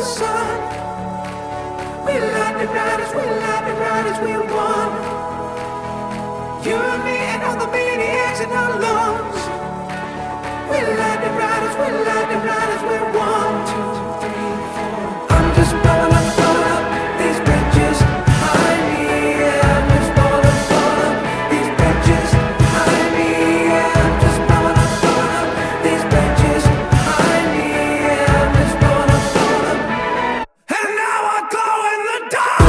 sun. We're lightning riders, we're one. You and me and all the maniacs in our lungs. We're lightning riders, we're one, two, three, four. I'm just blowing up these bridges behind me. Yeah, I'm just blowing up these bridges behind me. Yeah, I'm just blowing up these bridges behind me. Yeah, I'm just blowing up. And now I glow in the dark.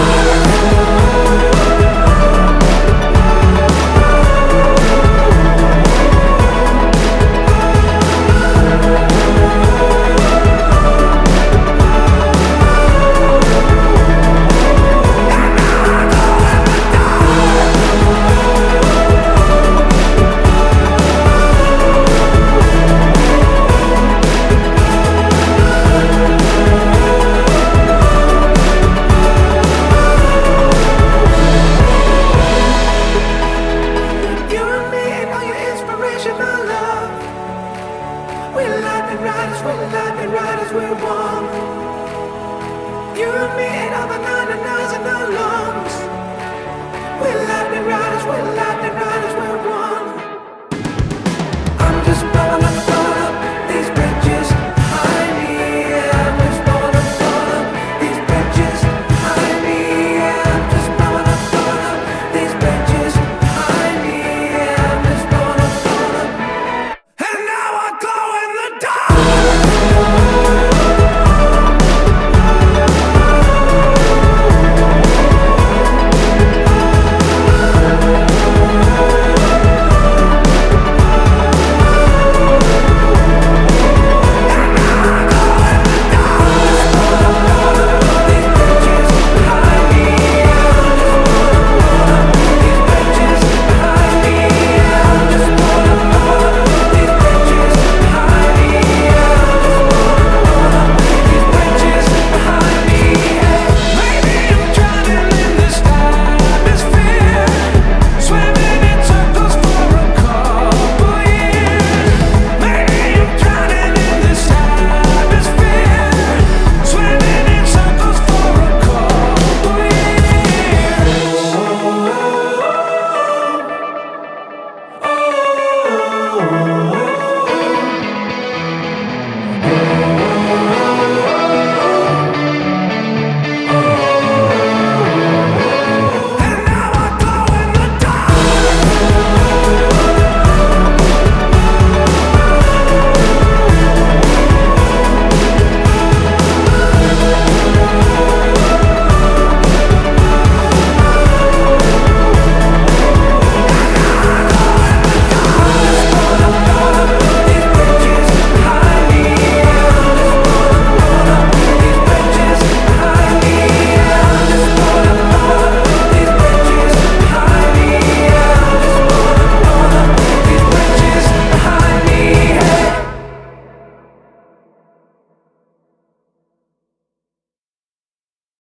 You and me and all your inspiration, my love. We're lightning riders, we're one. You and me and all the 99s in our lungs. We're lightning riders, we're one.